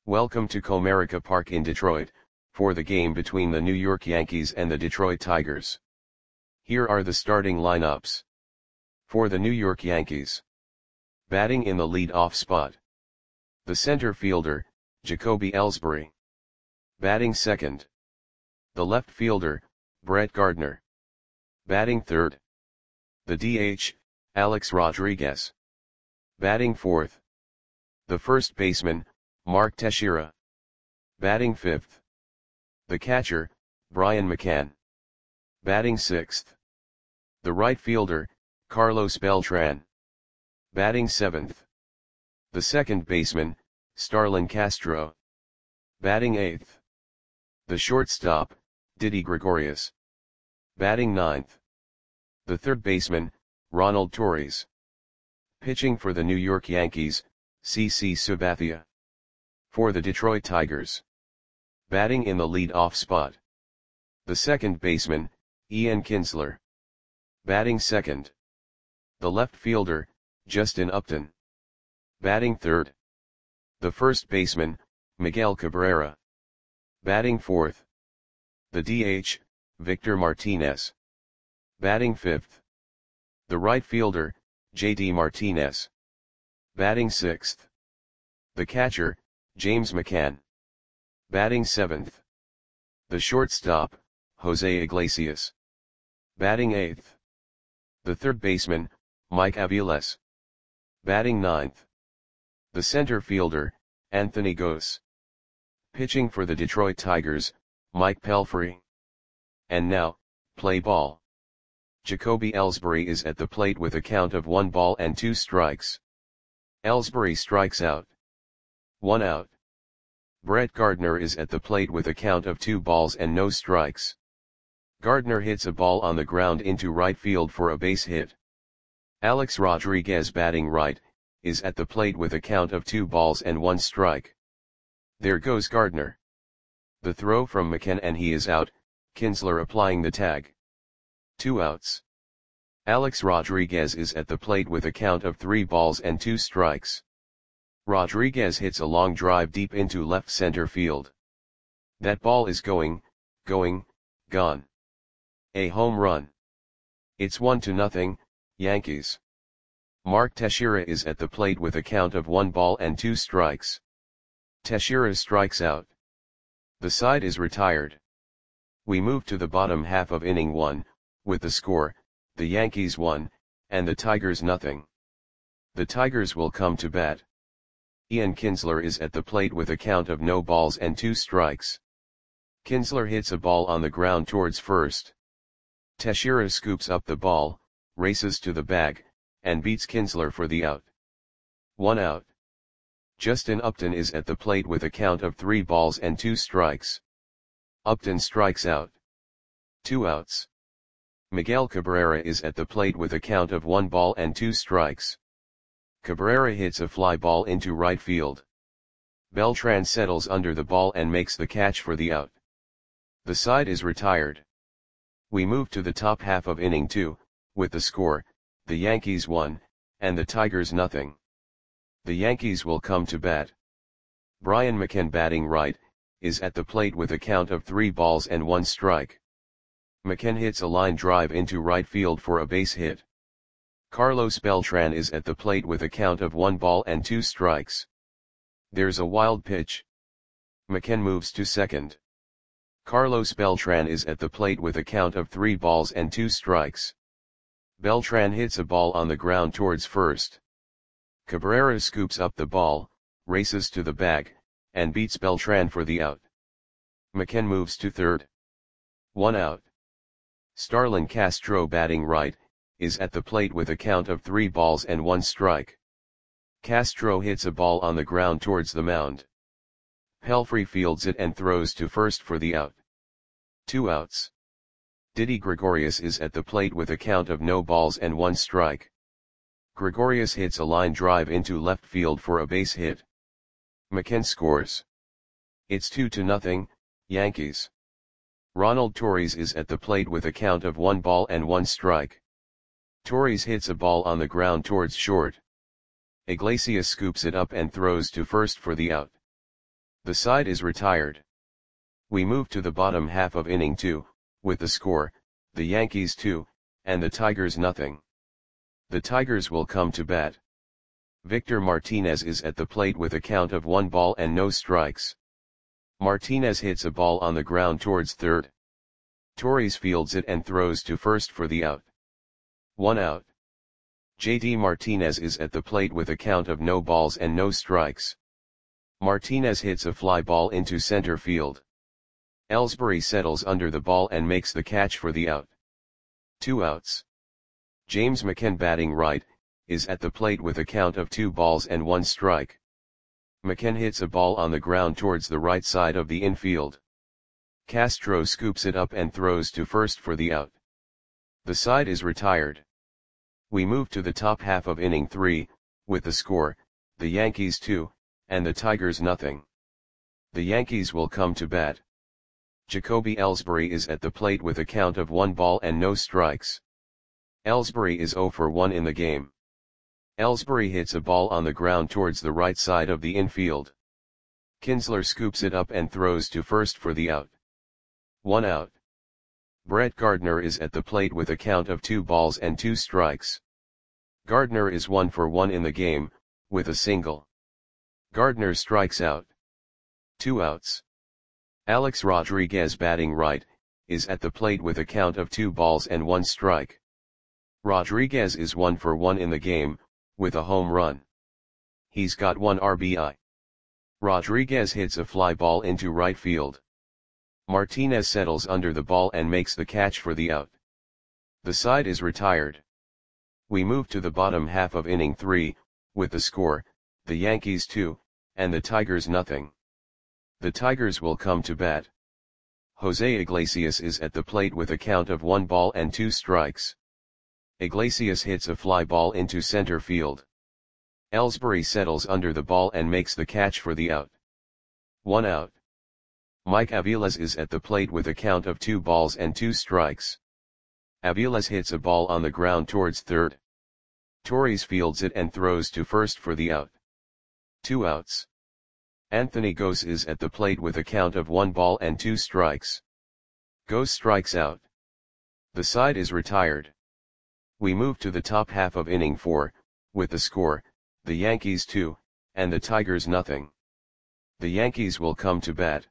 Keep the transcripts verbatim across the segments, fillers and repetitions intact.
Welcome to Comerica Park in Detroit, for the game between the New York Yankees and the Detroit Tigers. Here are the starting lineups. For the New York Yankees. Batting in the lead-off spot. The center fielder, Jacoby Ellsbury. Batting second. The left fielder, Brett Gardner. Batting third. The D H, Alex Rodriguez. Batting fourth. The first baseman, Mark Teixeira. Batting fifth. The catcher, Brian McCann. Batting sixth. The right fielder, Carlos Beltran. Batting seventh. The second baseman, Starlin Castro. Batting eighth. The shortstop, Didi Gregorius. Batting ninth. The third baseman, Ronald Torres. Pitching for the New York Yankees, C C Sabathia. For the Detroit Tigers. Batting in the lead-off spot. The second baseman, Ian Kinsler. Batting second. The left fielder, Justin Upton. Batting third. The first baseman, Miguel Cabrera. Batting fourth. The D H, Victor Martinez. Batting fifth. The right fielder, J D Martinez. Batting sixth. The catcher, James McCann. Batting seventh. The shortstop, Jose Iglesias. Batting eighth. The third baseman, Mike Aviles. Batting ninth. The center fielder, Anthony Gose. Pitching for the Detroit Tigers, Mike Pelfrey. And now, play ball. Jacoby Ellsbury is at the plate with a count of one ball and two strikes. Ellsbury strikes out. One out. Brett Gardner is at the plate with a count of two balls and no strikes. Gardner hits a ball on the ground into right field for a base hit. Alex Rodriguez, batting right, is at the plate with a count of two balls and one strike. There goes Gardner. The throw from McCann and he is out, Kinsler applying the tag. Two outs. Alex Rodriguez is at the plate with a count of three balls and two strikes. Rodriguez hits a long drive deep into left center field. That ball is going, going, gone. A home run. It's one to nothing, Yankees. Mark Teixeira is at the plate with a count of one ball and two strikes. Teixeira strikes out. The side is retired. We move to the bottom half of inning one, with the score, the Yankees one, and the Tigers nothing. The Tigers will come to bat. Ian Kinsler is at the plate with a count of no balls and two strikes. Kinsler hits a ball on the ground towards first. Teixeira scoops up the ball, races to the bag, and beats Kinsler for the out. One out. Justin Upton is at the plate with a count of three balls and two strikes. Upton strikes out. Two outs. Miguel Cabrera is at the plate with a count of one ball and two strikes. Cabrera hits a fly ball into right field. Beltran settles under the ball and makes the catch for the out. The side is retired. We move to the top half of inning two, with the score, the Yankees one, and the Tigers nothing. The Yankees will come to bat. Brian McCann, batting right, is at the plate with a count of three balls and one strike. McCann hits a line drive into right field for a base hit. Carlos Beltran is at the plate with a count of one ball and two strikes. There's a wild pitch. McCann moves to second. Carlos Beltran is at the plate with a count of three balls and two strikes. Beltran hits a ball on the ground towards first. Cabrera scoops up the ball, races to the bag, and beats Beltran for the out. McCann moves to third. One out. Starlin Castro, batting right, is at the plate with a count of three balls and one strike. Castro hits a ball on the ground towards the mound. Pelfrey fields it and throws to first for the out. Two outs. Didi Gregorius is at the plate with a count of no balls and one strike. Gregorius hits a line drive into left field for a base hit. McCann scores. It's two to nothing, Yankees. Ronald Torres is at the plate with a count of one ball and one strike. Torres hits a ball on the ground towards short. Iglesias scoops it up and throws to first for the out. The side is retired. We move to the bottom half of inning two, with the score, the Yankees two, and the Tigers nothing. The Tigers will come to bat. Victor Martinez is at the plate with a count of one ball and no strikes. Martinez hits a ball on the ground towards third. Torres fields it and throws to first for the out. One out. J D Martinez is at the plate with a count of no balls and no strikes. Martinez hits a fly ball into center field. Ellsbury settles under the ball and makes the catch for the out. Two outs. James McCann, batting right, is at the plate with a count of two balls and one strike. McCann hits a ball on the ground towards the right side of the infield. Castro scoops it up and throws to first for the out. The side is retired. We move to the top half of inning three, with the score, the Yankees two, and the Tigers nothing. The Yankees will come to bat. Jacoby Ellsbury is at the plate with a count of one ball and no strikes. Ellsbury is zero for one in the game. Ellsbury hits a ball on the ground towards the right side of the infield. Kinsler scoops it up and throws to first for the out. One out. Brett Gardner is at the plate with a count of two balls and two strikes. Gardner is one for one in the game, with a single. Gardner strikes out. Two outs. Alex Rodriguez, batting right, is at the plate with a count of two balls and one strike. Rodriguez is one for one in the game, with a home run. He's got one R B I. Rodriguez hits a fly ball into right field. Martinez settles under the ball and makes the catch for the out. The side is retired. We move to the bottom half of inning three, with the score, the Yankees two, and the Tigers nothing. The Tigers will come to bat. Jose Iglesias is at the plate with a count of one ball and two strikes. Iglesias hits a fly ball into center field. Ellsbury settles under the ball and makes the catch for the out. One out. Mike Aviles is at the plate with a count of two balls and two strikes. Aviles hits a ball on the ground towards third. Torres fields it and throws to first for the out. Two outs. Anthony Gose is at the plate with a count of one ball and two strikes. Gose strikes out. The side is retired. We move to the top half of inning four, with the score, the Yankees two, and the Tigers nothing. The Yankees will come to bat.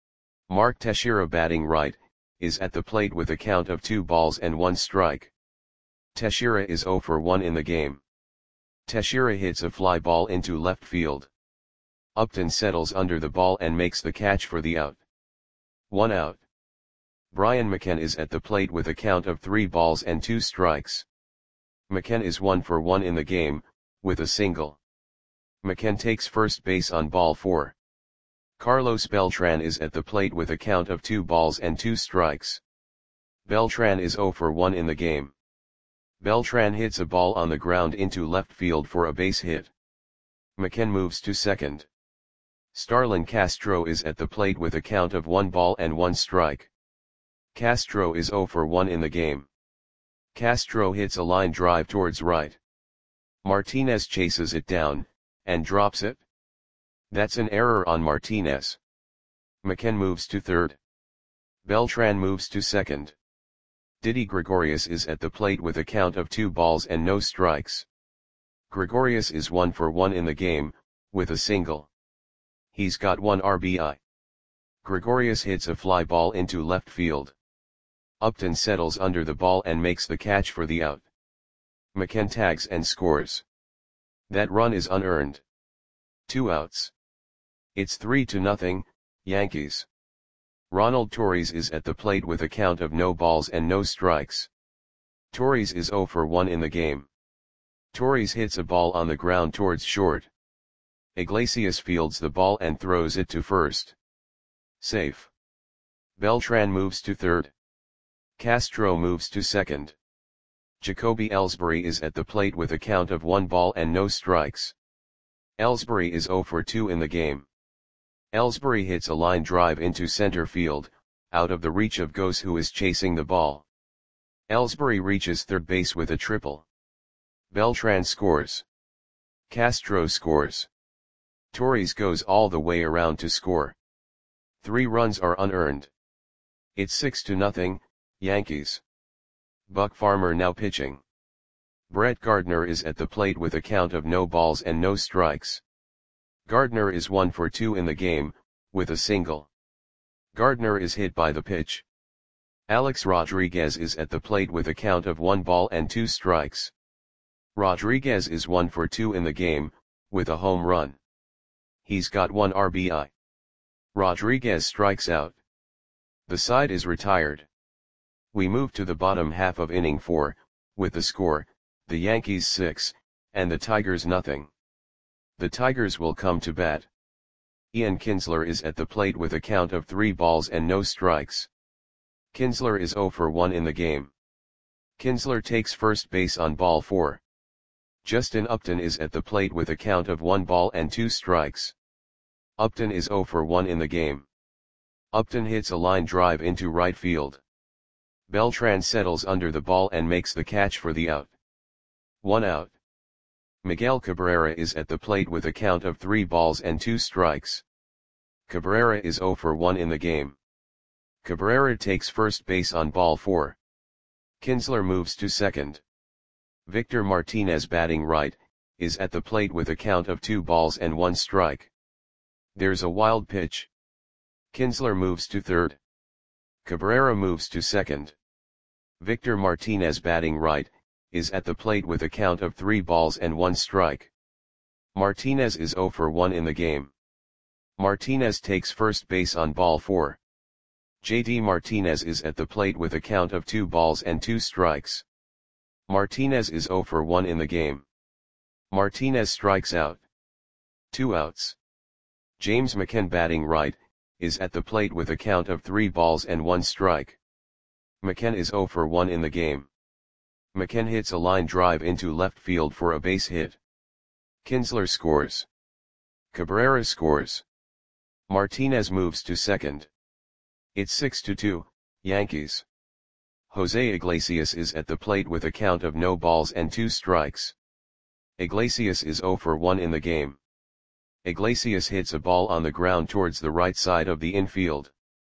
Mark Teixeira, batting right, is at the plate with a count of two balls and one strike. Teixeira is zero for one in the game. Teixeira hits a fly ball into left field. Upton settles under the ball and makes the catch for the out. One out. Brian McCann is at the plate with a count of three balls and two strikes. McCann is one for one in the game, with a single. McCann takes first base on ball four. Carlos Beltran is at the plate with a count of two balls and two strikes. Beltran is zero for one in the game. Beltran hits a ball on the ground into left field for a base hit. McCann moves to second. Starlin Castro is at the plate with a count of one ball and one strike. Castro is zero for one in the game. Castro hits a line drive towards right. Martinez chases it down, and drops it. That's an error on Martinez. McCann moves to third. Beltran moves to second. Didi Gregorius is at the plate with a count of two balls and no strikes. Gregorius is one for one in the game, with a single. He's got one R B I. Gregorius hits a fly ball into left field. Upton settles under the ball and makes the catch for the out. McCann tags and scores. That run is unearned. Two outs. It's three to nothing, Yankees. Ronald Torres is at the plate with a count of no balls and no strikes. Torres is zero for one in the game. Torres hits a ball on the ground towards short. Iglesias fields the ball and throws it to first. Safe. Beltran moves to third. Castro moves to second. Jacoby Ellsbury is at the plate with a count of one ball and no strikes. Ellsbury is zero for two in the game. Ellsbury hits a line drive into center field, out of the reach of Gose, who is chasing the ball. Ellsbury reaches third base with a triple. Beltran scores. Castro scores. Torres goes all the way around to score. Three runs are unearned. It's six to nothing, Yankees. Buck Farmer now pitching. Brett Gardner is at the plate with a count of no balls and no strikes. Gardner is one for two in the game, with a single. Gardner is hit by the pitch. Alex Rodriguez is at the plate with a count of one ball and two strikes. Rodriguez is one for two in the game, with a home run. He's got one R B I. Rodriguez strikes out. The side is retired. We move to the bottom half of inning four, with the score, the Yankees six, and the Tigers nothing. The Tigers will come to bat. Ian Kinsler is at the plate with a count of three balls and no strikes. Kinsler is zero for one in the game. Kinsler takes first base on ball four. Justin Upton is at the plate with a count of one ball and two strikes. Upton is zero for one in the game. Upton hits a line drive into right field. Beltran settles under the ball and makes the catch for the out. One out. Miguel Cabrera is at the plate with a count of three balls and two strikes. Cabrera is zero for one in the game. Cabrera takes first base on ball four. Kinsler moves to second. Victor Martinez, batting right, is at the plate with a count of two balls and one strike. There's a wild pitch. Kinsler moves to third. Cabrera moves to second. Victor Martinez, batting right, is at the plate with a count of three balls and one strike. Martinez is zero for one in the game. Martinez takes first base on ball four. J D Martinez is at the plate with a count of two balls and two strikes. Martinez is zero for one in the game. Martinez strikes out. Two outs. James McCann, batting right, is at the plate with a count of three balls and one strike. McCann is zero for one in the game. McCann hits a line drive into left field for a base hit. Kinsler scores. Cabrera scores. Martinez moves to second. It's six to two, Yankees. Jose Iglesias is at the plate with a count of no balls and two strikes. Iglesias is zero for one in the game. Iglesias hits a ball on the ground towards the right side of the infield.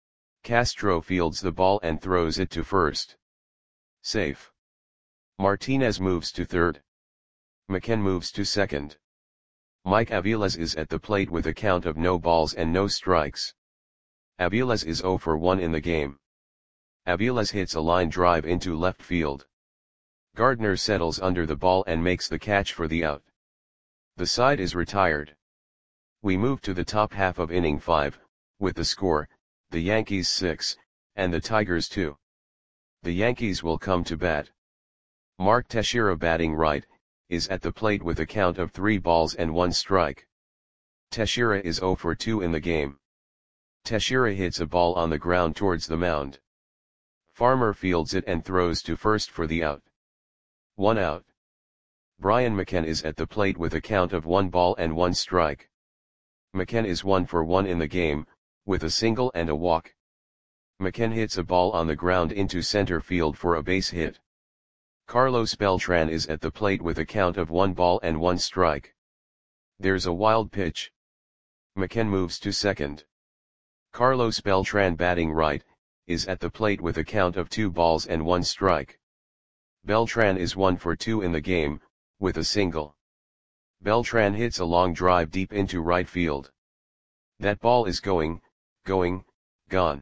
Castro fields the ball and throws it to first. Safe. Martinez moves to third. McCann moves to second. Mike Aviles is at the plate with a count of no balls and no strikes. Aviles is zero for one in the game. Aviles hits a line drive into left field. Gardner settles under the ball and makes the catch for the out. The side is retired. We move to the top half of inning five, with the score, the Yankees six, and the Tigers two. The Yankees will come to bat. Mark Teixeira, batting right, is at the plate with a count of three balls and one strike. Teixeira is zero for two in the game. Teixeira hits a ball on the ground towards the mound. Farmer fields it and throws to first for the out. One out. Brian McCann is at the plate with a count of one ball and one strike. McCann is one for one in the game, with a single and a walk. McCann hits a ball on the ground into center field for a base hit. Carlos Beltran is at the plate with a count of one ball and one strike. There's a wild pitch. McCann moves to second. Carlos Beltran, batting right, is at the plate with a count of two balls and one strike. Beltran is one for two in the game, with a single. Beltran hits a long drive deep into right field. That ball is going, going, gone.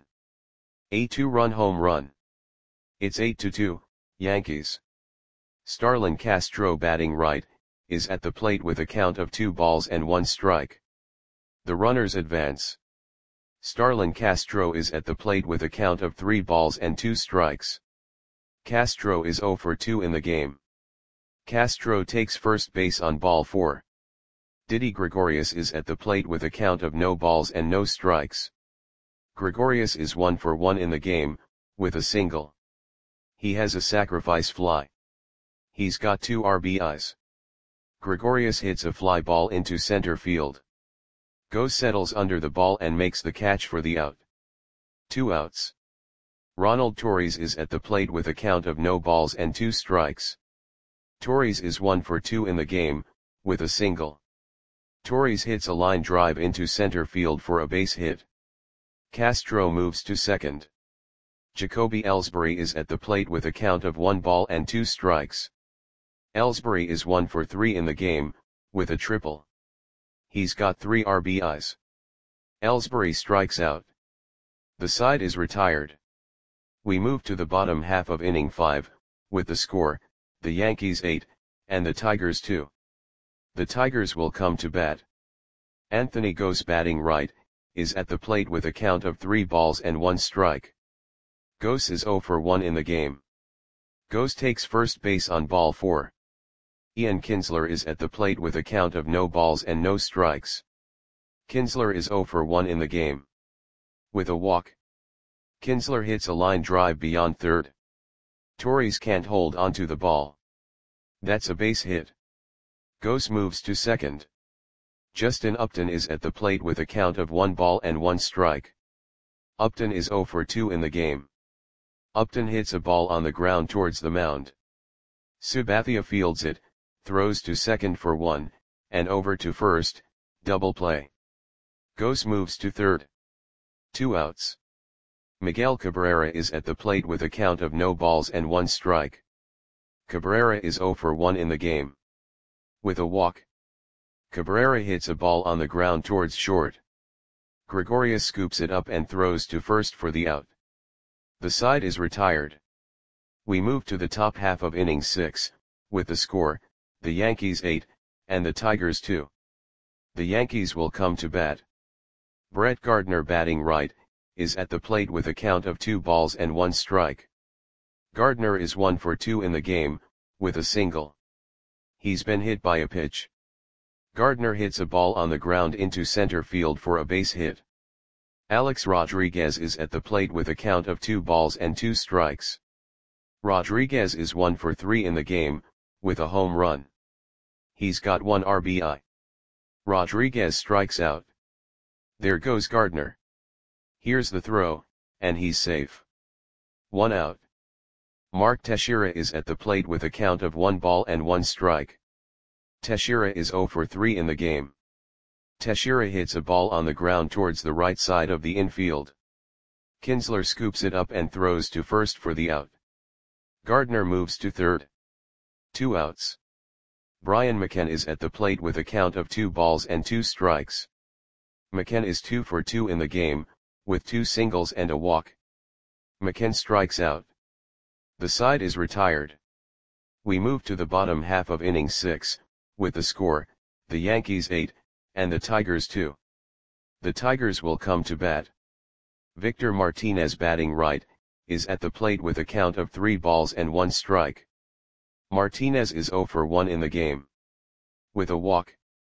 A two-run home run. It's eight to two, Yankees. Starlin Castro, batting right, is at the plate with a count of two balls and one strike. The runners advance. Starlin Castro is at the plate with a count of three balls and two strikes. Castro is zero for two in the game. Castro takes first base on ball four. Didi Gregorius is at the plate with a count of no balls and no strikes. Gregorius is one for one in the game, with a single. He has a sacrifice fly. He's got two R B Is. Gregorius hits a fly ball into center field. Go settles under the ball and makes the catch for the out. Two outs. Ronald Torres is at the plate with a count of no balls and two strikes. Torres is one for two in the game, with a single. Torres hits a line drive into center field for a base hit. Castro moves to second. Jacoby Ellsbury is at the plate with a count of one ball and two strikes. Ellsbury is one for three in the game, with a triple. He's got three R B Is. Ellsbury strikes out. The side is retired. We move to the bottom half of inning five, with the score, the Yankees eight, and the Tigers two. The Tigers will come to bat. Anthony Gose, batting right, is at the plate with a count of three balls and one strike. Gose is zero for one in the game. Gose takes first base on ball four. Ian Kinsler is at the plate with a count of no balls and no strikes. Kinsler is zero for one in the game. With a walk. Kinsler hits a line drive beyond third. Torres can't hold onto the ball. That's a base hit. Gose moves to second. Justin Upton is at the plate with a count of one ball and one strike. Upton is zero for two in the game. Upton hits a ball on the ground towards the mound. Sabathia fields it, throws to second for one, and over to first, double play. Gose moves to third. Two outs. Miguel Cabrera is at the plate with a count of no balls and one strike. Cabrera is zero for one in the game. With a walk. Cabrera hits a ball on the ground towards short. Gregorius scoops it up and throws to first for the out. The side is retired. We move to the top half of inning six, with the score, the Yankees eight, and the Tigers two. The Yankees will come to bat. Brett Gardner, batting right, is at the plate with a count of two balls and one strike. Gardner is one for two in the game, with a single. He's been hit by a pitch. Gardner hits a ball on the ground into center field for a base hit. Alex Rodriguez is at the plate with a count of two balls and two strikes. Rodriguez is one for three in the game, with a home run. He's got one R B I. Rodriguez strikes out. There goes Gardner. Here's the throw, and he's safe. One out. Mark Teixeira is at the plate with a count of one ball and one strike. Teixeira is zero for three in the game. Teixeira hits a ball on the ground towards the right side of the infield. Kinsler scoops it up and throws to first for the out. Gardner moves to third. Two outs. Brian McCann is at the plate with a count of two balls and two strikes. McCann is two for two in the game, with two singles and a walk. McCann strikes out. The side is retired. We move to the bottom half of inning six, with the score, the Yankees eight, and the Tigers two. The Tigers will come to bat. Victor Martinez, batting right, is at the plate with a count of three balls and one strike. Martinez is zero for one in the game. With a walk.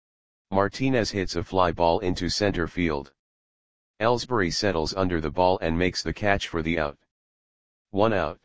Martinez hits a fly ball into center field. Ellsbury settles under the ball and makes the catch for the out. One out.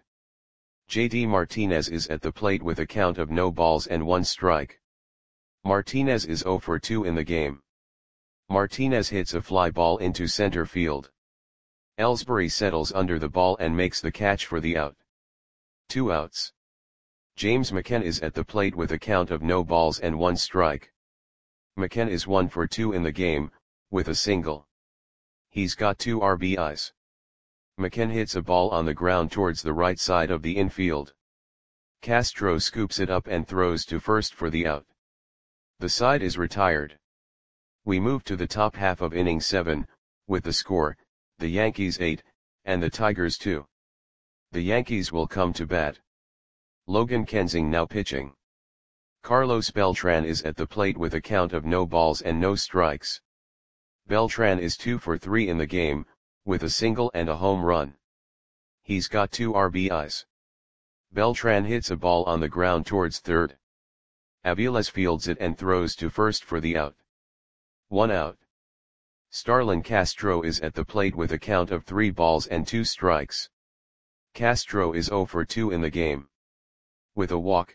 J D Martinez is at the plate with a count of no balls and one strike. Martinez is zero for two in the game. Martinez hits a fly ball into center field. Ellsbury settles under the ball and makes the catch for the out. Two outs. James McCann is at the plate with a count of no balls and one strike. McCann is one for two in the game, with a single. He's got two R B Is. McCann hits a ball on the ground towards the right side of the infield. Castro scoops it up and throws to first for the out. The side is retired. We move to the top half of inning seven, with the score, the Yankees eight, and the Tigers two. The Yankees will come to bat. Logan Kensing now pitching. Carlos Beltran is at the plate with a count of no balls and no strikes. Beltran is two for three in the game, with a single and a home run. He's got two R B Is. Beltran hits a ball on the ground towards third. Aviles fields it and throws to first for the out. One out. Starlin Castro is at the plate with a count of three balls and two strikes. Castro is zero for two in the game. With a walk.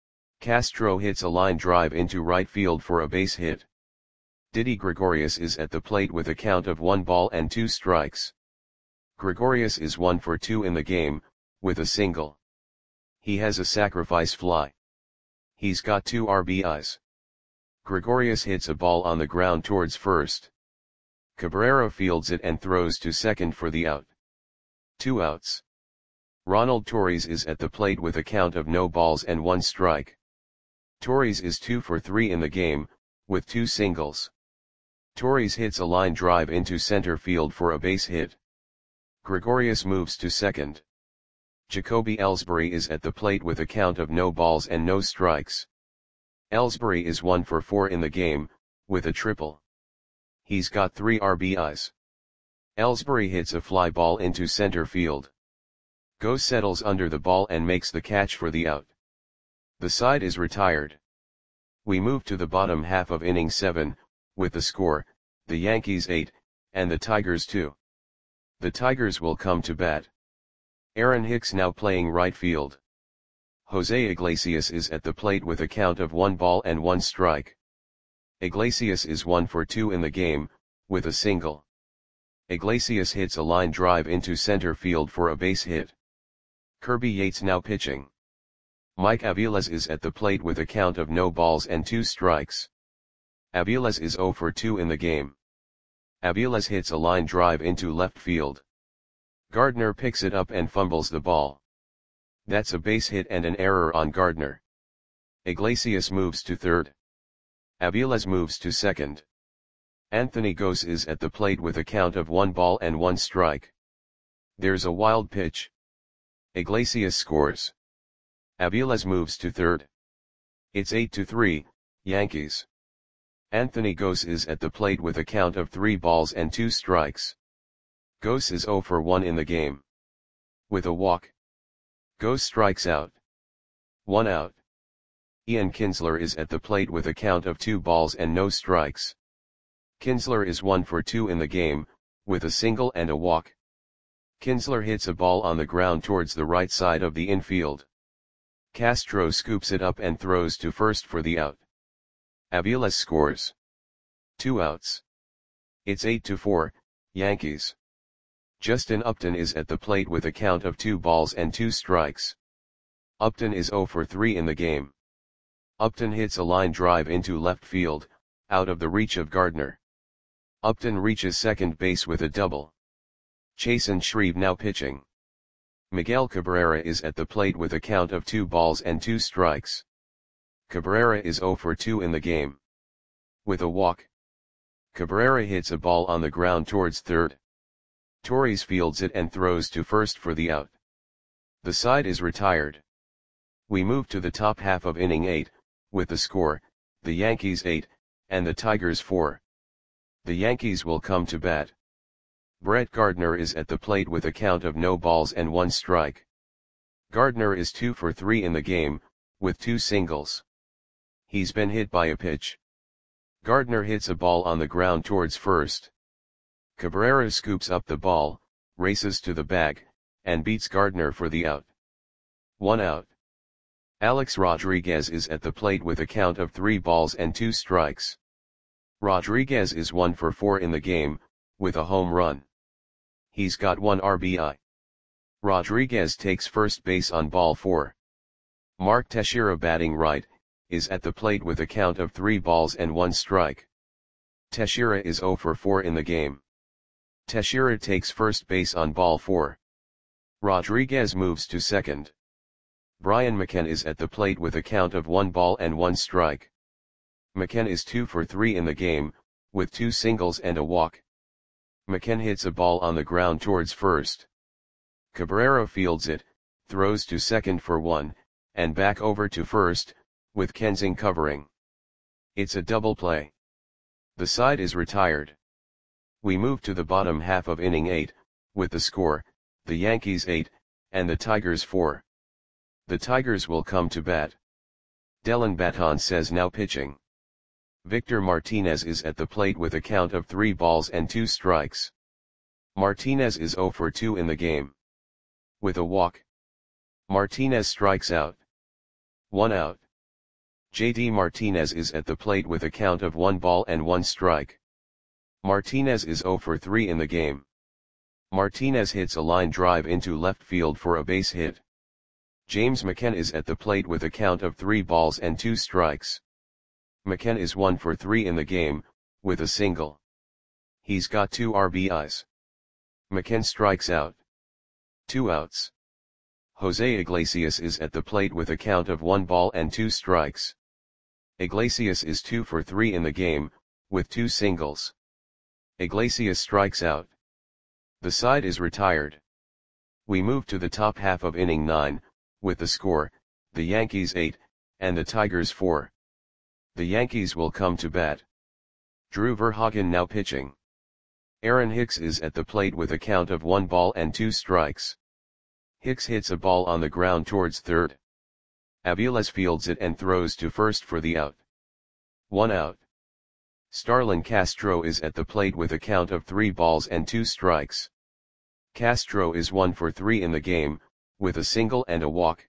Castro hits a line drive into right field for a base hit. Didi Gregorius is at the plate with a count of one ball and two strikes. Gregorius is one for two in the game, with a single. He has a sacrifice fly. He's got two R B Is. Gregorius hits a ball on the ground towards first. Cabrera fields it and throws to second for the out. Two outs. Ronald Torres is at the plate with a count of no balls and one strike. Torres is two for three in the game, with two singles. Torres hits a line drive into center field for a base hit. Gregorius moves to second. Jacoby Ellsbury is at the plate with a count of no balls and no strikes. Ellsbury is one for four in the game, with a triple. He's got three R B Is. Ellsbury hits a fly ball into center field. Goes settles under the ball and makes the catch for the out. The side is retired. We move to the bottom half of inning seven, with the score, the Yankees eight, and the Tigers two. The Tigers will come to bat. Aaron Hicks now playing right field. Jose Iglesias is at the plate with a count of one ball and one strike. Iglesias is one for two in the game, with a single. Iglesias hits a line drive into center field for a base hit. Kirby Yates now pitching. Mike Aviles is at the plate with a count of no balls and two strikes. Aviles is zero for two in the game. Aviles hits a line drive into left field. Gardner picks it up and fumbles the ball. That's a base hit and an error on Gardner. Iglesias moves to third. Aviles moves to second. Anthony Gose is at the plate with a count of one ball and one strike. There's a wild pitch. Iglesias scores. Aviles moves to third. It's eight to three, Yankees. Anthony Gose is at the plate with a count of three balls and two strikes. Gose is zero for one in the game. With a walk. Gose strikes out. One out. Ian Kinsler is at the plate with a count of two balls and no strikes. Kinsler is one for two in the game, with a single and a walk. Kinsler hits a ball on the ground towards the right side of the infield. Castro scoops it up and throws to first for the out. Aviles scores. Two outs. It's eight to four, Yankees. Justin Upton is at the plate with a count of two balls and two strikes. Upton is zero for three in the game. Upton hits a line drive into left field, out of the reach of Gardner. Upton reaches second base with a double. Chasen Shreve now pitching. Miguel Cabrera is at the plate with a count of two balls and two strikes. Cabrera is zero for two in the game. With a walk. Cabrera hits a ball on the ground towards third. Torres fields it and throws to first for the out. The side is retired. We move to the top half of inning eight, with the score, the Yankees eight, and the Tigers four. The Yankees will come to bat. Brett Gardner is at the plate with a count of no balls and one strike. Gardner is two for three in the game, with two singles. He's been hit by a pitch. Gardner hits a ball on the ground towards first. Cabrera scoops up the ball, races to the bag, and beats Gardner for the out. One out. Alex Rodriguez is at the plate with a count of three balls and two strikes. Rodriguez is one for four in the game, with a home run. He's got one R B I. Rodriguez takes first base on ball four. Mark Teixeira, batting right, is at the plate with a count of three balls and one strike. Teixeira is zero for four in the game. Teixeira takes first base on ball four. Rodriguez moves to second. Brian McCann is at the plate with a count of one ball and one strike. McCann is two for three in the game, with two singles and a walk. McCann hits a ball on the ground towards first. Cabrera fields it, throws to second for one, and back over to first, with Kensing covering. It's a double play. The side is retired. We move to the bottom half of inning eight, with the score, the Yankees eight, and the Tigers four. The Tigers will come to bat. Dellin Betances now pitching. Victor Martinez is at the plate with a count of three balls and two strikes. Martinez is zero for two in the game. With a walk. Martinez strikes out. One out. J D Martinez is at the plate with a count of one ball and one strike. Martinez is zero for three in the game. Martinez hits a line drive into left field for a base hit. James McCann is at the plate with a count of three balls and two strikes. McKenna is one for three in the game, with a single. He's got two R B Is. McKenna strikes out. Two outs. Jose Iglesias is at the plate with a count of one ball and two strikes. Iglesias is two for three in the game, with two singles. Iglesias strikes out. The side is retired. We move to the top half of inning nine, with the score, the Yankees eight, and the Tigers four. The Yankees will come to bat. Drew Verhagen now pitching. Aaron Hicks is at the plate with a count of one ball and two strikes. Hicks hits a ball on the ground towards third. Aviles fields it and throws to first for the out. One out. Starlin Castro is at the plate with a count of three balls and two strikes. Castro is one for three in the game, with a single and a walk.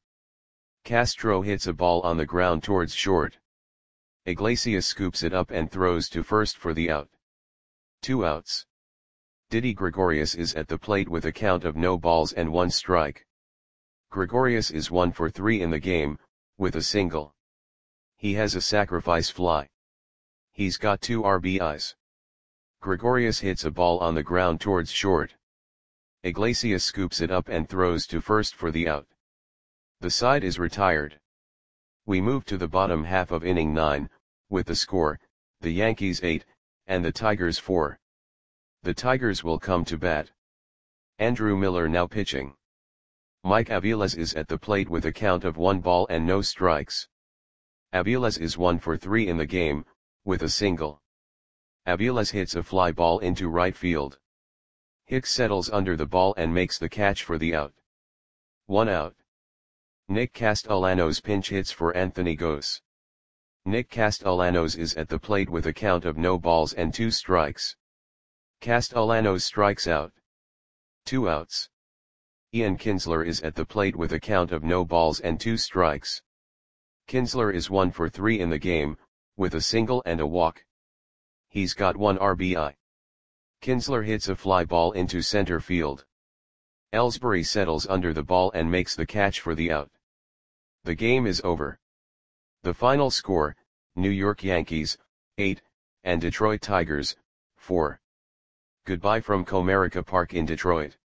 Castro hits a ball on the ground towards short. Iglesias scoops it up and throws to first for the out. Two outs. Didi Gregorius is at the plate with a count of no balls and one strike. Gregorius is one for three in the game, with a single. He has a sacrifice fly. He's got two R B Is. Gregorius hits a ball on the ground towards short. Iglesias scoops it up and throws to first for the out. The side is retired. We move to the bottom half of inning nine, with the score, the Yankees eight, and the Tigers four. The Tigers will come to bat. Andrew Miller now pitching. Mike Aviles is at the plate with a count of one ball and no strikes. Aviles is one for three in the game, with a single. Aviles hits a fly ball into right field. Hicks settles under the ball and makes the catch for the out. One out. Nick Castellanos pinch hits for Anthony Gose. Nick Castellanos is at the plate with a count of no balls and two strikes. Castellanos strikes out. Two outs. Ian Kinsler is at the plate with a count of no balls and two strikes. Kinsler is one for three in the game, with a single and a walk. He's got one R B I. Kinsler hits a fly ball into center field. Ellsbury settles under the ball and makes the catch for the out. The game is over. The final score, New York Yankees, eight, and Detroit Tigers, four. Goodbye from Comerica Park in Detroit.